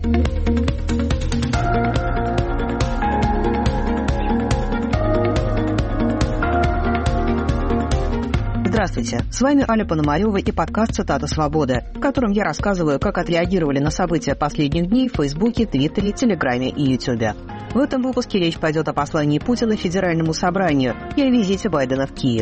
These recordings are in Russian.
Здравствуйте, с вами Аля Пономарева и подкаст «Цитата свободы», в котором я рассказываю, как отреагировали на события последних дней в Фейсбуке, Твиттере, Телеграме и Ютубе. В этом выпуске речь пойдет о послании Путина Федеральному собранию и о визите Байдена в Киев.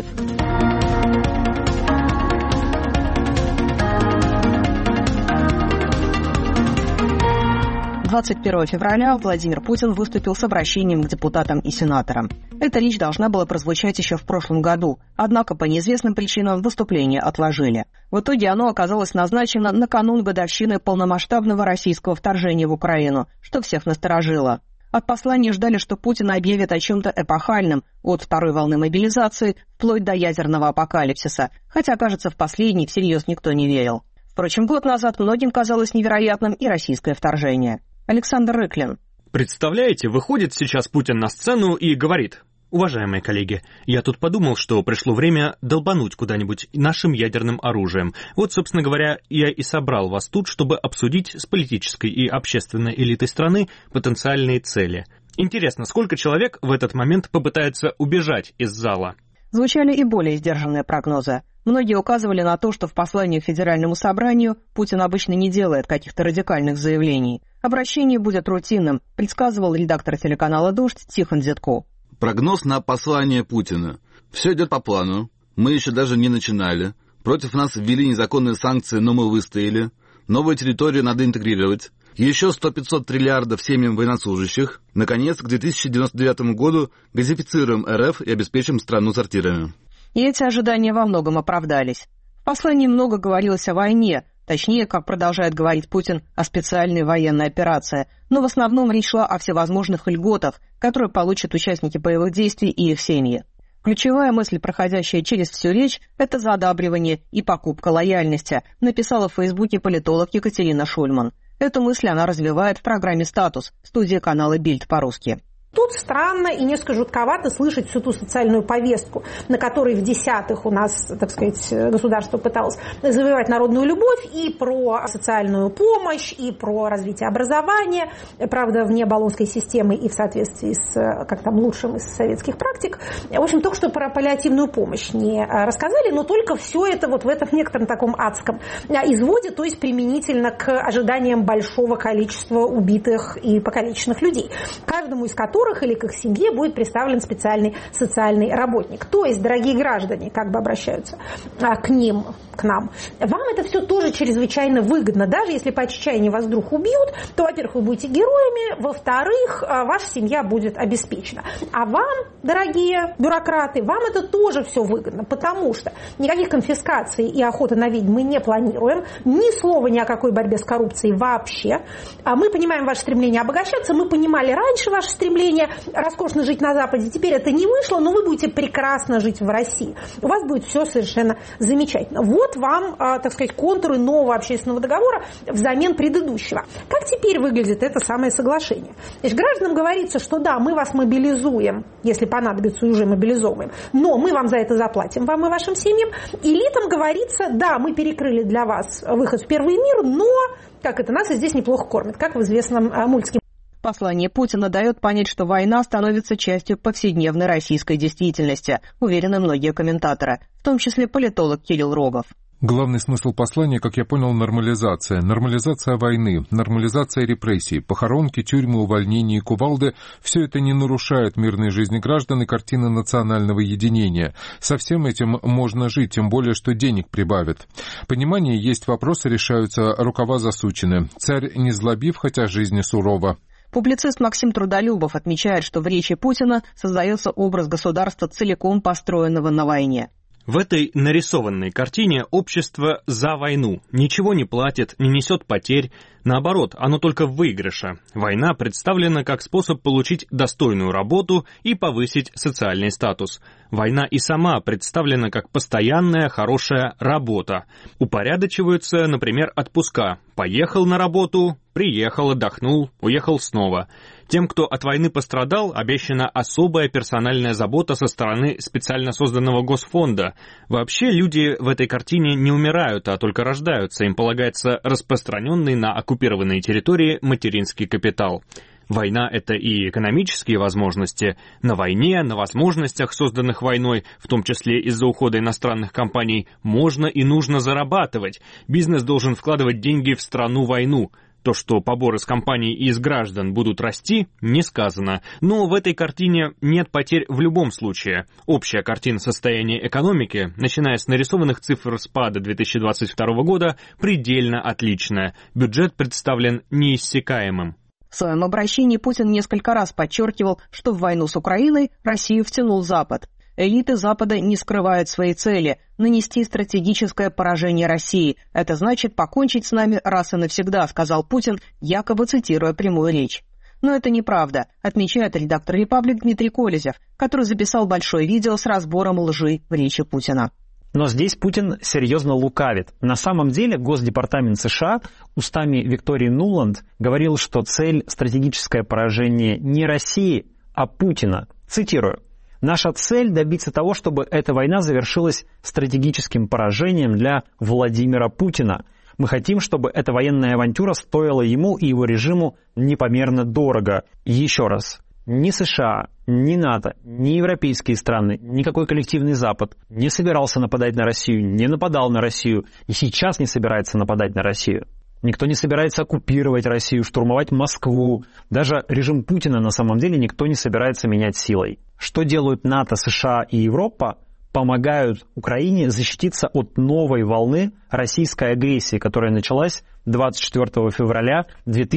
21 февраля Владимир Путин выступил с обращением к депутатам и сенаторам. Эта речь должна была прозвучать еще в прошлом году, однако по неизвестным причинам выступление отложили. В итоге оно оказалось назначено накануне годовщины полномасштабного российского вторжения в Украину, что всех насторожило. От послания ждали, что Путин объявит о чем-то эпохальном, от второй волны мобилизации вплоть до ядерного апокалипсиса, хотя, кажется, в последний всерьез никто не верил. Впрочем, год назад многим казалось невероятным и российское вторжение. Александр Рыклин. Представляете, выходит сейчас Путин на сцену и говорит: «Уважаемые коллеги, я тут подумал, что пришло время долбануть куда-нибудь нашим ядерным оружием. Вот, собственно говоря, я и собрал вас тут, чтобы обсудить с политической и общественной элитой страны потенциальные цели». Интересно, сколько человек в этот момент попытается убежать из зала? Звучали и более сдержанные прогнозы. Многие указывали на то, что в послании к Федеральному собранию Путин обычно не делает каких-то радикальных заявлений. Обращение будет рутинным, предсказывал редактор телеканала «Дождь» Тихон Зитко. Прогноз на послание Путина. Все идет по плану. Мы еще даже не начинали. Против нас ввели незаконные санкции, но мы выстояли. Новую территорию надо интегрировать. Еще 100-500 триллиардов семьям военнослужащих. Наконец, к 2099 году газифицируем РФ и обеспечим страну сортирами. И эти ожидания во многом оправдались. В послании много говорилось о войне, точнее, как продолжает говорить Путин, о специальной военной операции, но в основном речь шла о всевозможных льготах, которые получат участники боевых действий и их семьи. Ключевая мысль, проходящая через всю речь, это задабривание и покупка лояльности, написала в Фейсбуке политолог Екатерина Шульман. Эту мысль она развивает в программе «Статус» студии канала «Бильд» по-русски. Тут странно и несколько жутковато слышать всю ту социальную повестку, на которой в десятых у нас, так сказать, государство пыталось завоевать народную любовь, и про социальную помощь, и про развитие образования, правда, вне баллонской системы и в соответствии с, как там, лучшим из советских практик. В общем, только что про паллиативную помощь не рассказали, но только все это вот в этом некотором таком адском изводе, то есть применительно к ожиданиям большого количества убитых и покалеченных людей, каждому из которых или к их семье будет представлен специальный социальный работник. То есть, дорогие граждане, как бы обращаются к ним, к нам, вам это все тоже чрезвычайно выгодно. Даже если по отчаянию вас вдруг убьют, то, во-первых, вы будете героями, во-вторых, ваша семья будет обеспечена. А вам, дорогие бюрократы, вам это тоже все выгодно, потому что никаких конфискаций и охоты на ведьм мы не планируем, ни слова ни о какой борьбе с коррупцией вообще. Мы понимаем ваше стремление обогащаться, мы понимали раньше ваше стремление роскошно жить на Западе, теперь это не вышло, но вы будете прекрасно жить в России. У вас будет все совершенно замечательно. Вот вам, так сказать, контуры нового общественного договора взамен предыдущего. Как теперь выглядит это самое соглашение? Значит, гражданам говорится, что да, мы вас мобилизуем, если понадобится, и уже мобилизовываем, но мы вам за это заплатим, вам и вашим семьям. Элитам говорится, да, мы перекрыли для вас выход в первый мир, но, как это, нас и здесь неплохо кормят, как в известном мультике. Послание Путина дает понять, что война становится частью повседневной российской действительности, уверены многие комментаторы, в том числе политолог Кирилл Рогов. Главный смысл послания, как я понял, нормализация. Нормализация войны, нормализация репрессий, похоронки, тюрьмы, увольнения и кувалды – все это не нарушает мирной жизни граждан и картины национального единения. Со всем этим можно жить, тем более, что денег прибавят. Понимание есть, вопросы решаются, рукава засучены. Царь не злобив, хотя жизнь сурова. Публицист Максим Трудолюбов отмечает, что в речи Путина создается образ государства, целиком построенного на войне. В этой нарисованной картине общество за войну ничего не платит, не несет потерь. Наоборот, оно только в выигрыше. Война представлена как способ получить достойную работу и повысить социальный статус. Война и сама представлена как постоянная хорошая работа. Упорядочиваются, например, отпуска. Поехал на работу, приехал, отдохнул, уехал снова. Тем, кто от войны пострадал, обещана особая персональная забота со стороны специально созданного госфонда. Вообще люди в этой картине не умирают, а только рождаются. Им полагается распространенный на оккупированные территории материнский капитал. Война — это и экономические возможности. На войне, на возможностях, созданных войной, в том числе из-за ухода иностранных компаний, можно и нужно зарабатывать. Бизнес должен вкладывать деньги в страну-войну. То, что поборы с компаний и из граждан будут расти, не сказано. Но в этой картине нет потерь в любом случае. Общая картина состояния экономики, начиная с нарисованных цифр спада 2022 года, предельно отличная. Бюджет представлен неиссякаемым. В своем обращении Путин несколько раз подчеркивал, что в войну с Украиной Россию втянул Запад. Элиты Запада не скрывают свои цели – нанести стратегическое поражение России. Это значит покончить с нами раз и навсегда, сказал Путин, якобы цитируя прямую речь. Но это неправда, отмечает редактор «Репаблик» Дмитрий Колезев, который записал большое видео с разбором лжи в речи Путина. Но здесь Путин серьезно лукавит. На самом деле Госдепартамент США устами Виктории Нуланд говорил, что цель – стратегическое поражение не России, а Путина. Цитирую. «Наша цель – добиться того, чтобы эта война завершилась стратегическим поражением для Владимира Путина. Мы хотим, чтобы эта военная авантюра стоила ему и его режиму непомерно дорого». Еще раз. Ни США, ни НАТО, ни европейские страны, никакой коллективный Запад не собирался нападать на Россию, не нападал на Россию и сейчас не собирается нападать на Россию. Никто не собирается оккупировать Россию, штурмовать Москву. Даже режим Путина на самом деле никто не собирается менять силой. Что делают НАТО, США и Европа? Помогают Украине защититься от новой волны российской агрессии, которая началась 24 февраля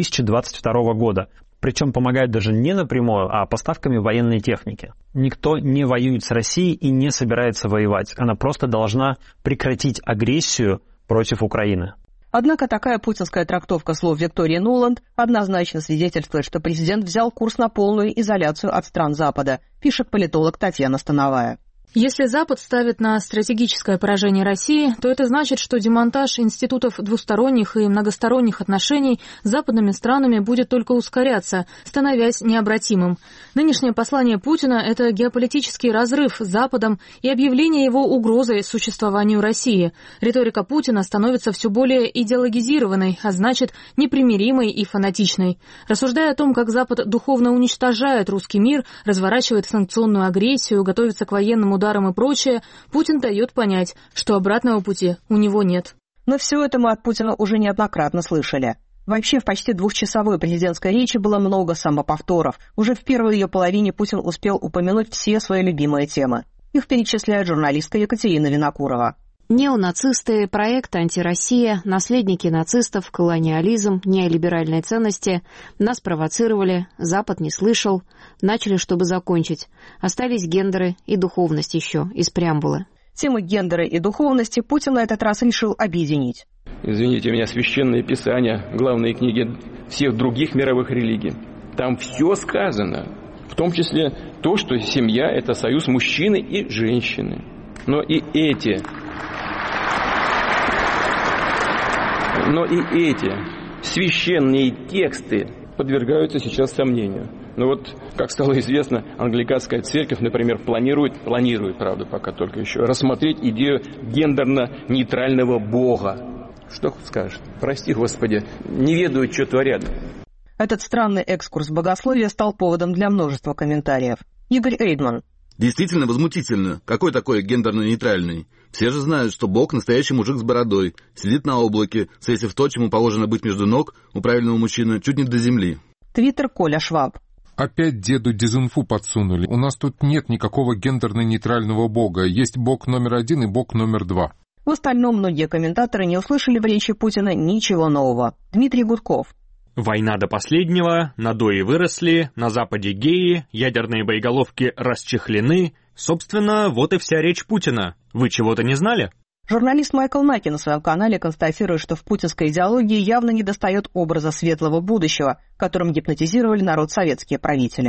2022 года. Причем помогают даже не напрямую, а поставками военной техники. Никто не воюет с Россией и не собирается воевать. Она просто должна прекратить агрессию против Украины. Однако такая путинская трактовка слов Виктории Нуланд однозначно свидетельствует, что президент взял курс на полную изоляцию от стран Запада, пишет политолог Татьяна Становая. Если Запад ставит на стратегическое поражение России, то это значит, что демонтаж институтов двусторонних и многосторонних отношений с западными странами будет только ускоряться, становясь необратимым. Нынешнее послание Путина – это геополитический разрыв с Западом и объявление его угрозой существованию России. Риторика Путина становится все более идеологизированной, а значит, непримиримой и фанатичной. Рассуждая о том, как Запад духовно уничтожает русский мир, разворачивает санкционную агрессию, готовится к военному ударом и прочее, Путин дает понять, что обратного пути у него нет. Но все это мы от Путина уже неоднократно слышали. Вообще, в почти двухчасовой президентской речи было много самоповторов. Уже в первой ее половине Путин успел упомянуть все свои любимые темы. Их перечисляет журналистка Екатерина Винокурова. Неонацисты, проект «Антироссия», наследники нацистов, колониализм, неолиберальные ценности. Нас провоцировали, Запад не слышал. Начали, чтобы закончить. Остались гендеры и духовность еще из преамбулы. Темы гендера и духовности Путин на этот раз решил объединить. Извините меня, священные писания, главные книги всех других мировых религий. Там все сказано. В том числе то, что семья – это союз мужчины и женщины. Но и эти священные тексты подвергаются сейчас сомнению. Но вот, как стало известно, англиканская церковь, например, планирует, правда, пока только еще, рассмотреть идею гендерно-нейтрального Бога. Что скажешь? Прости, Господи, не ведают, что творят. Этот странный экскурс в богословие стал поводом для множества комментариев. Игорь Эйдман. Действительно возмутительно. Какой такой гендерно-нейтральный? Все же знают, что Бог — настоящий мужик с бородой, сидит на облаке, свесив то, чему положено быть между ног у правильного мужчины, чуть не до земли. Твиттер Коля Шваб. Опять деду дезинфу подсунули. У нас тут нет никакого гендерно-нейтрального бога. Есть бог номер 1 и бог номер 2. В остальном многие комментаторы не услышали в речи Путина ничего нового. Дмитрий Гудков. Война до последнего, надои выросли, на Западе геи, ядерные боеголовки расчехлены. Собственно, вот и вся речь Путина. Вы чего-то не знали? Журналист Майкл Наки на своем канале констатирует, что в путинской идеологии явно недостает образа светлого будущего, которым гипнотизировали народ советские правители.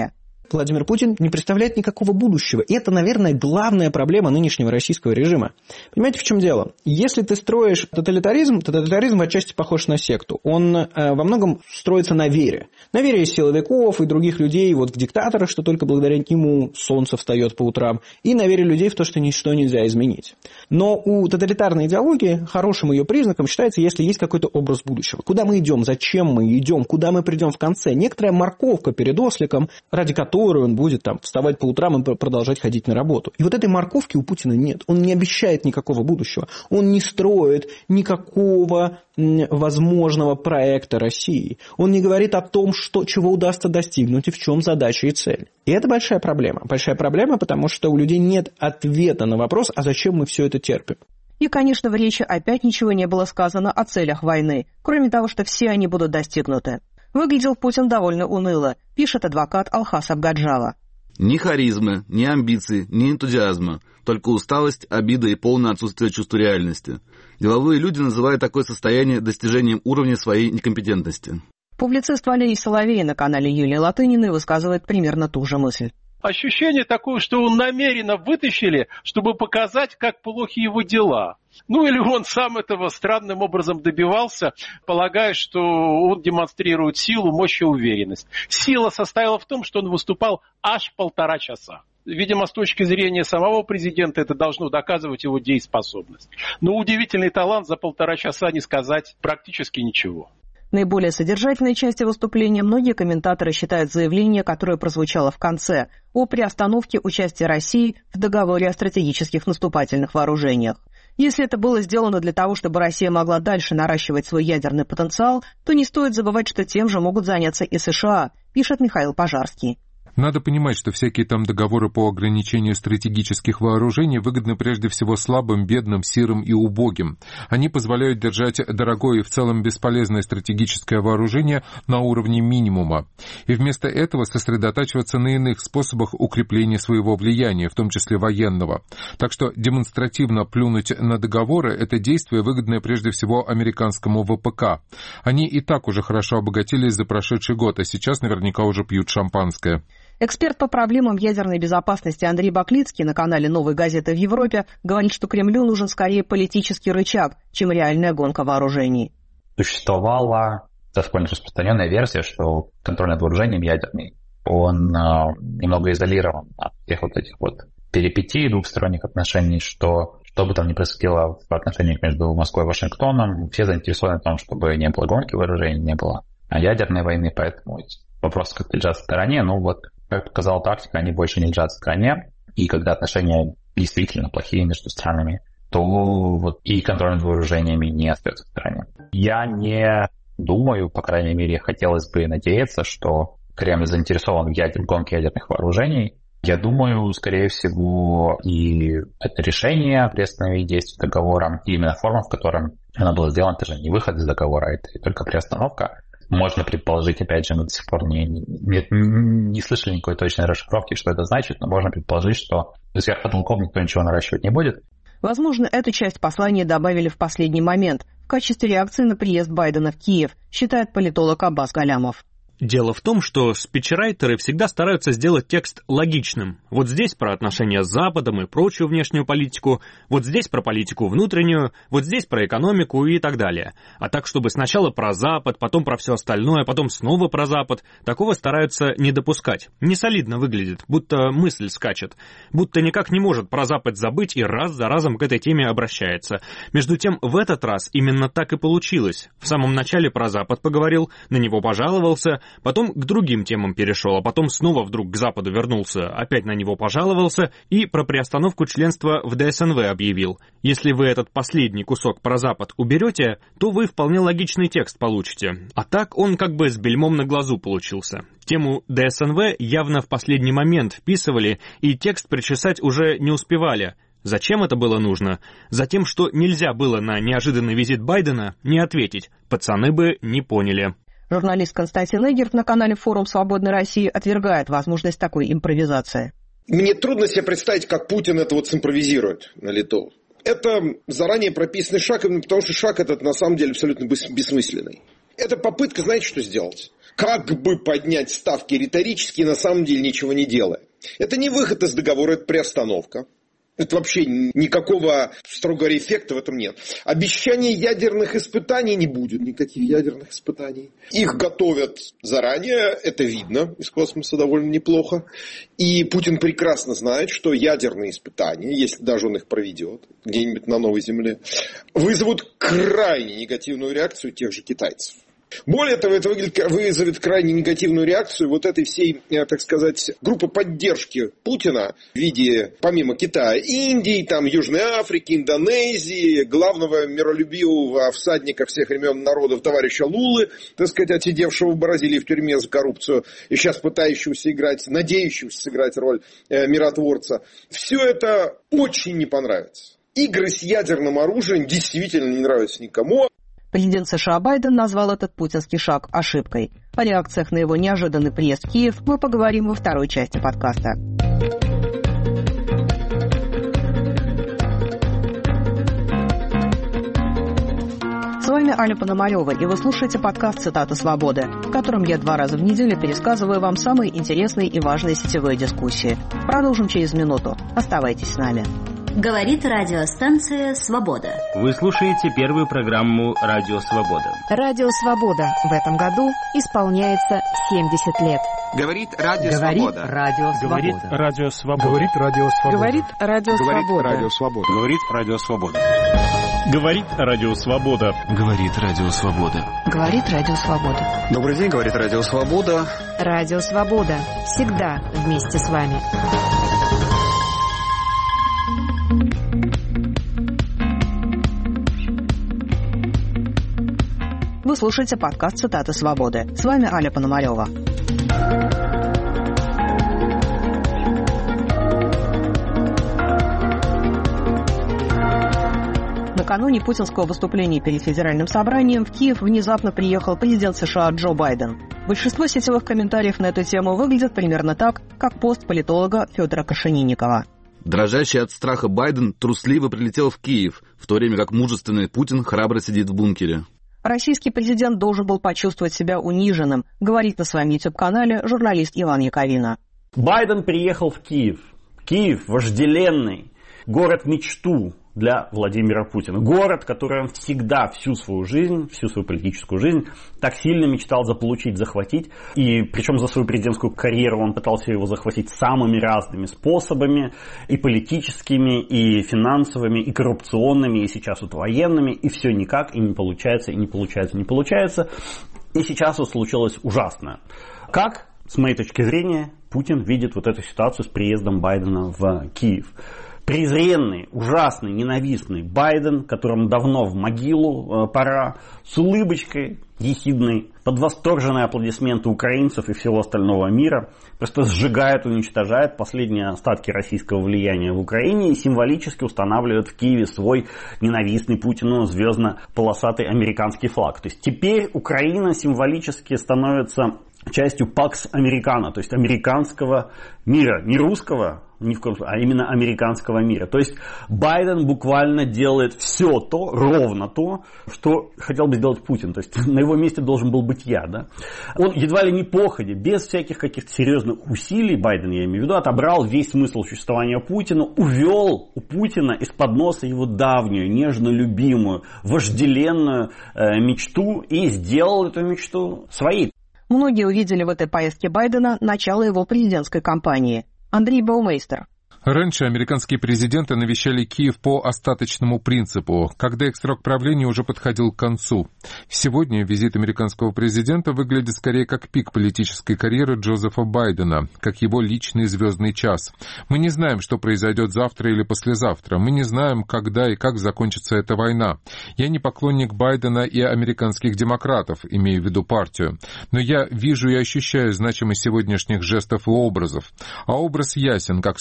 Владимир Путин не представляет никакого будущего. И это, наверное, главная проблема нынешнего российского режима. Понимаете, в чем дело? Если ты строишь тоталитаризм, то тоталитаризм в отчасти похож на секту. Он во многом строится на вере. На вере силовиков и других людей вот в диктатора, что только благодаря нему солнце встает по утрам, и на вере людей в то, что ничто нельзя изменить. Но у тоталитарной идеологии хорошим ее признаком считается, если есть какой-то образ будущего. Куда мы идем, зачем мы идем, куда мы придем в конце. Некоторая морковка перед осликом, ради которой он будет там вставать по утрам и продолжать ходить на работу. И вот этой морковки у Путина нет. Он не обещает никакого будущего. Он не строит никакого возможного проекта России. Он не говорит о том, чего удастся достигнуть и в чем задача и цель. И это большая проблема. Большая проблема, потому что у людей нет ответа на вопрос, а зачем мы все это терпим. И, конечно, в речи опять ничего не было сказано о целях войны, кроме того, что все они будут достигнуты. Выглядел Путин довольно уныло, пишет адвокат Алхас Абгаджава. Ни харизмы, ни амбиций, ни энтузиазма, только усталость, обида и полное отсутствие чувства реальности. Деловые люди называют такое состояние достижением уровня своей некомпетентности. Публицист Валерий Соловей на канале Юлии Латыниной высказывает примерно ту же мысль. Ощущение такое, что его намеренно вытащили, чтобы показать, как плохи его дела. Ну или он сам этого странным образом добивался, полагая, что он демонстрирует силу, мощь и уверенность. Сила состояла в том, что он выступал аж 1,5 часа. Видимо, с точки зрения самого президента это должно доказывать его дееспособность. Но удивительный талант за 1,5 часа не сказать практически ничего. Наиболее содержательной частью выступления многие комментаторы считают заявление, которое прозвучало в конце, о приостановке участия России в договоре о стратегических наступательных вооружениях. Если это было сделано для того, чтобы Россия могла дальше наращивать свой ядерный потенциал, то не стоит забывать, что тем же могут заняться и США, пишет Михаил Пожарский. Надо понимать, что всякие там договоры по ограничению стратегических вооружений выгодны прежде всего слабым, бедным, сирым и убогим. Они позволяют держать дорогое и в целом бесполезное стратегическое вооружение на уровне минимума. И вместо этого сосредотачиваться на иных способах укрепления своего влияния, в том числе военного. Так что демонстративно плюнуть на договоры – это действие, выгодное прежде всего американскому ВПК. Они и так уже хорошо обогатились за прошедший год, а сейчас наверняка уже пьют шампанское. Эксперт по проблемам ядерной безопасности Андрей Баклицкий на канале «Новой газеты» в Европе говорит, что Кремлю нужен скорее политический рычаг, чем реальная гонка вооружений. Существовала довольно распространенная версия, что контроль над вооружением ядерный, он немного изолирован от тех вот этих вот перипетий двухсторонних отношений, что бы там ни происходило в отношениях между Москвой и Вашингтоном, все заинтересованы в том, чтобы не было гонки вооружений, не было ядерной войны, поэтому вопрос как-то лежат в стороне, как показала тактика, они больше не лежат в стороне, и когда отношения действительно плохие между странами, то и контроль над вооружениями не остается в стороне. Я не думаю, по крайней мере, хотелось бы надеяться, что Кремль заинтересован в гонке ядерных вооружений. Я думаю, скорее всего, и это решение приостановить действие договора, и именно форма, в котором оно было сделано, это же не выход из договора, это только приостановка. Можно предположить, опять же, мы до сих пор не слышали никакой точной расшифровки, что это значит, но можно предположить, что сверх потолков никто ничего наращивать не будет. Возможно, эту часть послания добавили в последний момент, в качестве реакции на приезд Байдена в Киев, считает политолог Аббас Галямов. Дело в том, что спичрайтеры всегда стараются сделать текст логичным. Вот здесь про отношения с Западом и прочую внешнюю политику, вот здесь про политику внутреннюю, вот здесь про экономику и так далее. А так, чтобы сначала про Запад, потом про все остальное, потом снова про Запад, такого стараются не допускать. Не солидно выглядит, будто мысль скачет, будто никак не может про Запад забыть и раз за разом к этой теме обращается. Между тем, в этот раз именно так и получилось. В самом начале про Запад поговорил, на него пожаловался, потом к другим темам перешел, а потом снова вдруг к Западу вернулся, опять на него пожаловался и про приостановку членства в ДСНВ объявил. Если вы этот последний кусок про Запад уберете, то вы вполне логичный текст получите. А так он как бы с бельмом на глазу получился. Тему ДСНВ явно в последний момент вписывали, и текст причесать уже не успевали. Зачем это было нужно? Затем, что нельзя было на неожиданный визит Байдена не ответить. Пацаны бы не поняли. Журналист Константин Эггерт на канале «Форум Свободной России» отвергает возможность такой импровизации. Мне трудно себе представить, как Путин это вот симпровизирует на лету. Это заранее прописанный шаг, потому что шаг этот на самом деле абсолютно бессмысленный. Это попытка, знаете, что сделать? как бы поднять ставки риторически, на самом деле ничего не делая. Это не выход из договора, это приостановка. Это вообще никакого, строго говоря, эффекта в этом нет. Обещания ядерных испытаний не будет, никаких ядерных испытаний. Их готовят заранее, это видно из космоса довольно неплохо. И Путин прекрасно знает, что ядерные испытания, если даже он их проведет где-нибудь на новой Земле, вызовут крайне негативную реакцию тех же китайцев. Более того, это вызовет крайне негативную реакцию вот этой всей, так сказать, группы поддержки Путина в виде, помимо Китая, Индии, там, Южной Африки, Индонезии, главного миролюбивого всадника всех времен народов товарища Лулы, так сказать, отсидевшего в Бразилии в тюрьме за коррупцию и сейчас пытающегося играть, надеющегося сыграть роль миротворца. Все это очень не понравится. Игры с ядерным оружием действительно не нравятся никому. Президент США Байден назвал этот путинский шаг ошибкой. О реакциях на его неожиданный приезд в Киев мы поговорим во второй части подкаста. С вами Аля Пономарева, и вы слушаете подкаст «Цитаты свободы», в котором я 2 раза в неделю пересказываю вам самые интересные и важные сетевые дискуссии. Продолжим через минуту. Оставайтесь с нами. Говорит радиостанция «Свобода». Вы слушаете первую программу «Радио Свобода». Радио «Свобода» в этом году исполняется 70 лет. Говорит Радио Свобода. Говорит Радио Свобода. Говорит Радио Свобода. Говорит Радио Свобода. Говорит Радио Свобода. Говорит Радио Свобода. Говорит Радио Свобода. Говорит Радио Свобода. Добрый день, говорит Радио Свобода. Радио Свобода. Всегда вместе с вами. Вы слушаете подкаст «Цитаты свободы». С вами Аля Пономарева. Накануне путинского выступления перед Федеральным собранием в Киев внезапно приехал президент США Джо Байден. Большинство сетевых комментариев на эту тему выглядят примерно так, как пост политолога Федора Крашенинникова. Дрожащий от страха Байден трусливо прилетел в Киев, в то время как мужественный Путин храбро сидит в бункере. Российский президент должен был почувствовать себя униженным, говорит на своем YouTube-канале журналист Иван Яковина. Байден приехал в Киев. Киев вожделенный, город-мечту для Владимира Путина. Город, который он всегда, всю свою жизнь, всю свою политическую жизнь так сильно мечтал заполучить, захватить. И причем за свою президентскую карьеру он пытался его захватить самыми разными способами. И политическими, и финансовыми, и коррупционными, и сейчас вот военными. И все никак, и не получается, и не получается, не получается. И сейчас вот случилось ужасное. Как, с моей точки зрения, Путин видит вот эту ситуацию с приездом Байдена в Киев? Презренный, ужасный, ненавистный Байден, которому давно в могилу пора, с улыбочкой ехидной, под восторженные аплодисменты украинцев и всего остального мира, просто сжигает, уничтожает последние остатки российского влияния в Украине и символически устанавливает в Киеве свой ненавистный Путину звездно-полосатый американский флаг. То есть теперь Украина символически становится частью Pax Americana, то есть американского мира, не русского, ни в коем случае, а именно американского мира. То есть Байден буквально делает все то, ровно то, что хотел бы сделать Путин. То есть на его месте должен был быть я. Да? Он едва ли не походе, без всяких каких-то серьезных усилий, Байден, я имею в виду, отобрал весь смысл существования Путина, увел у Путина из-под носа его давнюю, нежно любимую, вожделенную мечту и сделал эту мечту своей. Многие увидели в этой поездке Байдена начало его президентской кампании. Андрей Баумейстер. Раньше американские президенты навещали Киев по остаточному принципу, когда их срок правления уже подходил к концу. Сегодня визит американского президента выглядит скорее как пик политической карьеры Джозефа Байдена, как его личный звездный час. Мы не знаем, что произойдет завтра или послезавтра. Мы не знаем, когда и как закончится эта война. Я не поклонник Байдена и американских демократов, имею в виду партию. Но я вижу и ощущаю значимость сегодняшних жестов и образов. А образ ясен, как солнечный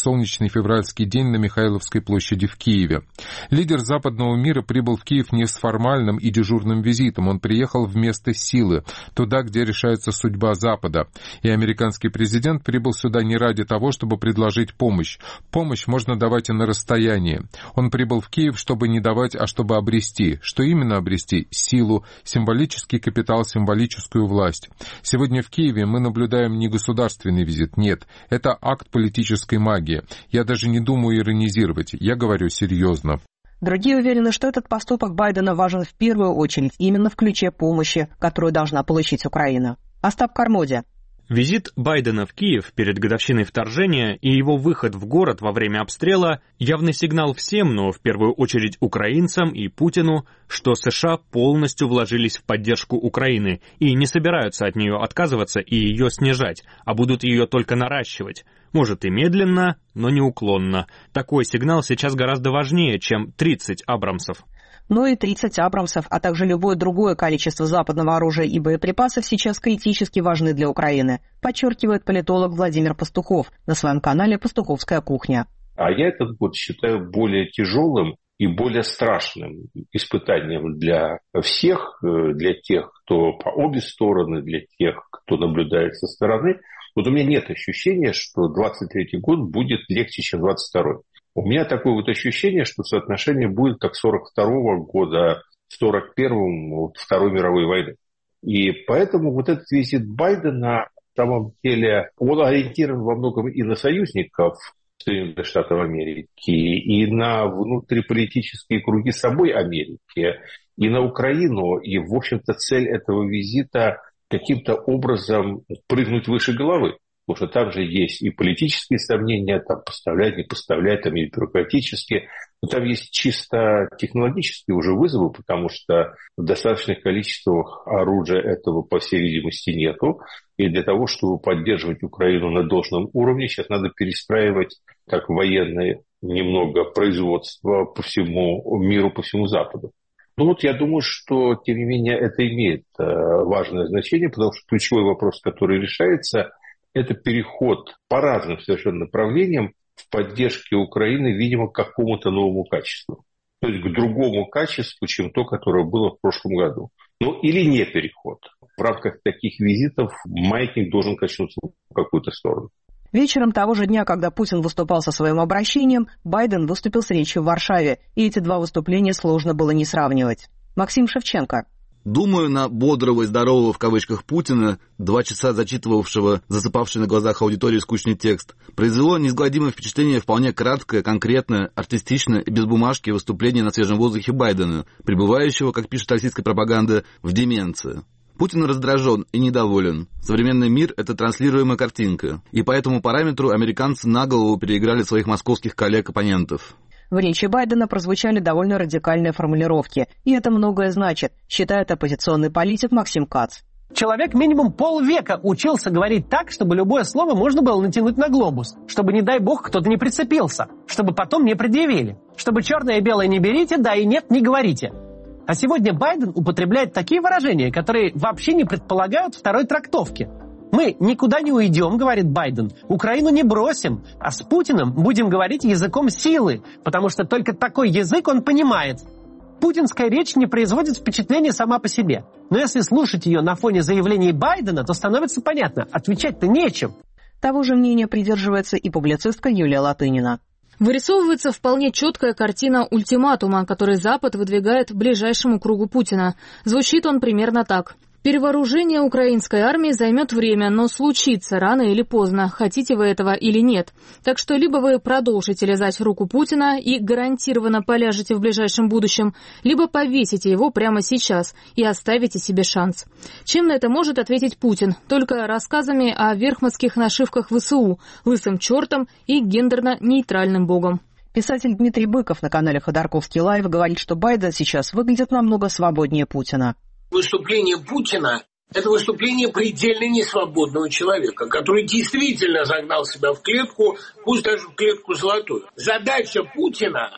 позднефевральский день на Михайловской площади в Киеве. Лидер западного мира прибыл в Киев не с формальным и дежурным визитом. Он приехал вместо силы, туда, где решается судьба Запада. И американский президент прибыл сюда не ради того, чтобы предложить помощь. Помощь можно давать и на расстоянии. Он прибыл в Киев, чтобы не давать, а чтобы обрести. Что именно обрести? Силу, символический капитал, символическую власть. Сегодня в Киеве мы наблюдаем не государственный визит, нет. Это акт политической магии. Я даже не думаю иронизировать, я говорю серьезно. Другие уверены, что этот поступок Байдена важен в первую очередь именно в ключе помощи, которую должна получить Украина. Остап Кармоди. Визит Байдена в Киев перед годовщиной вторжения и его выход в город во время обстрела – явный сигнал всем, но в первую очередь украинцам и Путину, что США полностью вложились в поддержку Украины и не собираются от нее отказываться и ее снижать, а будут ее только наращивать. Может и медленно, но неуклонно. Такой сигнал сейчас гораздо важнее, чем 30 «Абрамсов». Но и 30 «Абрамсов», а также любое другое количество западного оружия и боеприпасов сейчас критически важны для Украины, подчеркивает политолог Владимир Пастухов на своем канале «Пастуховская кухня». А я этот год считаю более тяжелым и более страшным испытанием для всех, для тех, кто по обе стороны, для тех, кто наблюдает со стороны. Вот у меня нет ощущения, что 23-й год будет легче, чем 22-й. У меня такое вот ощущение, что соотношение будет как 42-го года с 41-м Второй мировой войны. И поэтому вот этот визит Байдена, на самом деле, он ориентирован во многом и на союзников Соединенных Штатов Америки, и на внутриполитические круги самой Америки, и на Украину. И, в общем-то, цель этого визита каким-то образом прыгнуть выше головы. Потому что там же есть и политические сомнения, там поставлять, не поставлять, там и бюрократические. Но там есть чисто технологические уже вызовы, потому что в достаточных количествах оружия этого, по всей видимости, нету. И для того, чтобы поддерживать Украину на должном уровне, сейчас надо перестраивать как военное немного производство по всему миру, по всему Западу. Ну вот я думаю, что, тем не менее, это имеет важное значение, потому что ключевой вопрос, который решается, это переход по разным совершенно направлениям в поддержке Украины, видимо, к какому-то новому качеству. То есть к другому качеству, чем то, которое было в прошлом году. Ну или не переход. В рамках таких визитов маятник должен качнуться в какую-то сторону. Вечером того же дня, когда Путин выступал со своим обращением, Байден выступил с речью в Варшаве, и эти два выступления сложно было не сравнивать. Максим Шевченко. Думаю, на бодрого и здорового в кавычках Путина, 2 часа зачитывавшего засыпавший на глазах аудитории скучный текст, произвело неизгладимое впечатление вполне краткое, конкретное, артистичное и без бумажки выступление на свежем воздухе Байдена, пребывающего, как пишет российская пропаганда, в деменции. Путин раздражен и недоволен. Современный мир – это транслируемая картинка. И по этому параметру американцы на голову переиграли своих московских коллег-оппонентов. В речи Байдена прозвучали довольно радикальные формулировки, и это многое значит, считает оппозиционный политик Максим Кац. Человек минимум полвека учился говорить так, чтобы любое слово можно было натянуть на глобус, чтобы, не дай бог, кто-то не прицепился, чтобы потом не предъявили, чтобы черное и белое не берите, да и нет, не говорите. А сегодня Байден употребляет такие выражения, которые вообще не предполагают второй трактовки. «Мы никуда не уйдем», — говорит Байден, «Украину не бросим, а с Путиным будем говорить языком силы, потому что только такой язык он понимает». Путинская речь не производит впечатления сама по себе. Но если слушать ее на фоне заявлений Байдена, то становится понятно, отвечать-то нечем. Того же мнения придерживается и публицистка Юлия Латынина. Вырисовывается вполне четкая картина ультиматума, который Запад выдвигает ближайшему кругу Путина. Звучит он примерно так. Перевооружение украинской армии займет время, но случится рано или поздно, хотите вы этого или нет. Так что либо вы продолжите лизать руку Путина и гарантированно поляжете в ближайшем будущем, либо повесите его прямо сейчас и оставите себе шанс. Чем на это может ответить Путин? Только рассказами о верхмутских нашивках ВСУ, лысым чертом и гендерно-нейтральным богом. Писатель Дмитрий Быков на канале Ходорковский Лайв говорит, что Байден сейчас выглядит намного свободнее Путина. Выступление Путина – это выступление предельно несвободного человека, который действительно загнал себя в клетку, пусть даже в клетку золотую. Задача Путина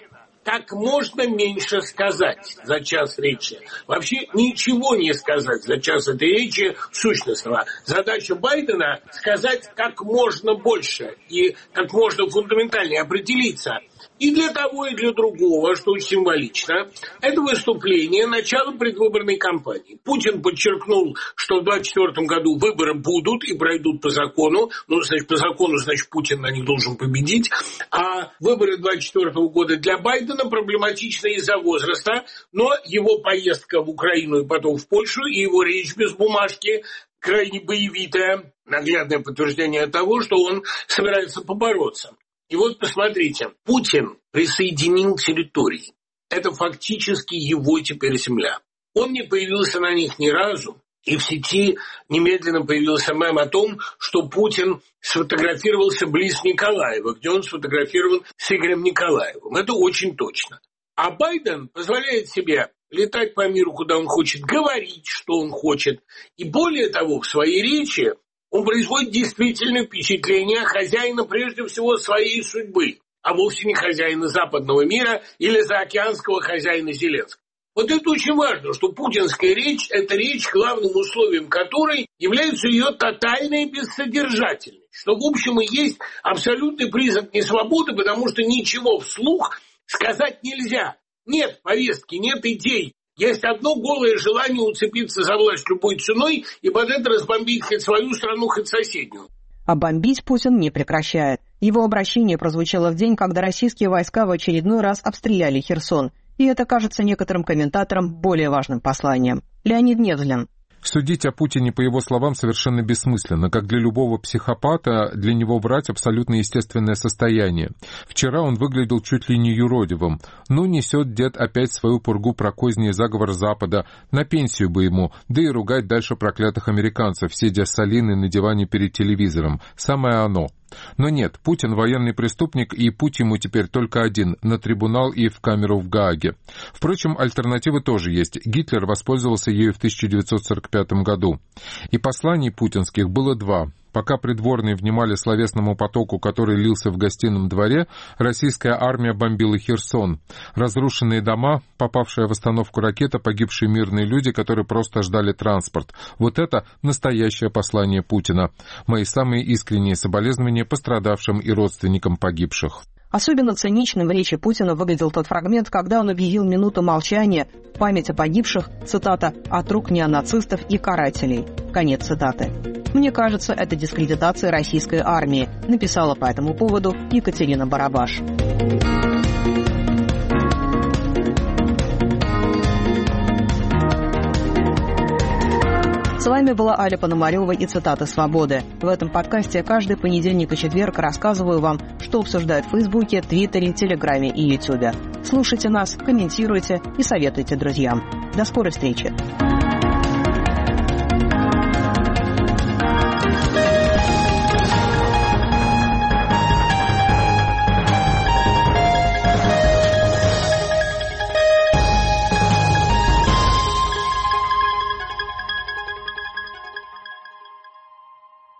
как можно меньше сказать за час речи. Вообще ничего не сказать за час этой речи сущностного. Задача Байдена – сказать как можно больше и как можно фундаментальнее определиться. И для того, и для другого, что очень символично, это выступление начала предвыборной кампании. Путин подчеркнул, что в 2024 году выборы будут и пройдут по закону. Ну, значит, по закону, значит, Путин на них должен победить. А выборы 2024 года для Байдена проблематичны из-за возраста, но его поездка в Украину и потом в Польшу, и его речь без бумажки крайне боевитая, наглядное подтверждение того, что он собирается побороться. И вот посмотрите, Путин присоединил территории. Это фактически его теперь земля. Он не появился на них ни разу. И в сети немедленно появился мем о том, что Путин сфотографировался близ Николаева, где он сфотографирован с Игорем Николаевым. Это очень точно. А Байден позволяет себе летать по миру, куда он хочет, говорить, что он хочет. И более того, в своей речи он производит действительное впечатление хозяина прежде всего своей судьбы, а вовсе не хозяина западного мира или заокеанского хозяина Зеленского. Вот это очень важно, что путинская речь – это речь, главным условием которой является ее тотальная бессодержательность, что в общем и есть абсолютный признак несвободы, потому что ничего вслух сказать нельзя. Нет повестки, нет идей. Есть одно голое желание уцепиться за власть любой ценой и под это разбомбить хоть свою страну, хоть соседнюю. А бомбить Путин не прекращает. Его обращение прозвучало в день, когда российские войска в очередной раз обстреляли Херсон. И это кажется некоторым комментаторам более важным посланием. Леонид Невзлин. Судить о Путине по его словам совершенно бессмысленно. Как для любого психопата, для него врать абсолютно естественное состояние. Вчера он выглядел чуть ли не юродивым. Ну, несет дед опять свою пургу про козни и заговор Запада. На пенсию бы ему, да и ругать дальше проклятых американцев, сидя с Алиной на диване перед телевизором. Самое оно. Но нет, Путин военный преступник, и путь ему теперь только один – на трибунал и в камеру в Гааге. Впрочем, альтернативы тоже есть. Гитлер воспользовался ею в 1945 году. И посланий путинских было два. Пока придворные внимали словесному потоку, который лился в гостином дворе, российская армия бомбила Херсон. Разрушенные дома, попавшая в остановку ракета, погибшие мирные люди, которые просто ждали транспорт. Вот это настоящее послание Путина. Мои самые искренние соболезнования пострадавшим и родственникам погибших. Особенно циничным в речи Путина выглядел тот фрагмент, когда он объявил минуту молчания в память о погибших, цитата, «от рук неонацистов и карателей». Конец цитаты. «Мне кажется, это дискредитация российской армии», написала по этому поводу Екатерина Барабаш. С вами была Аля Пономарева и цитаты «Свободы». В этом подкасте каждый понедельник и четверг рассказываю вам, что обсуждают в Фейсбуке, Твиттере, Телеграме и Ютубе. Слушайте нас, комментируйте и советуйте друзьям. До скорой встречи!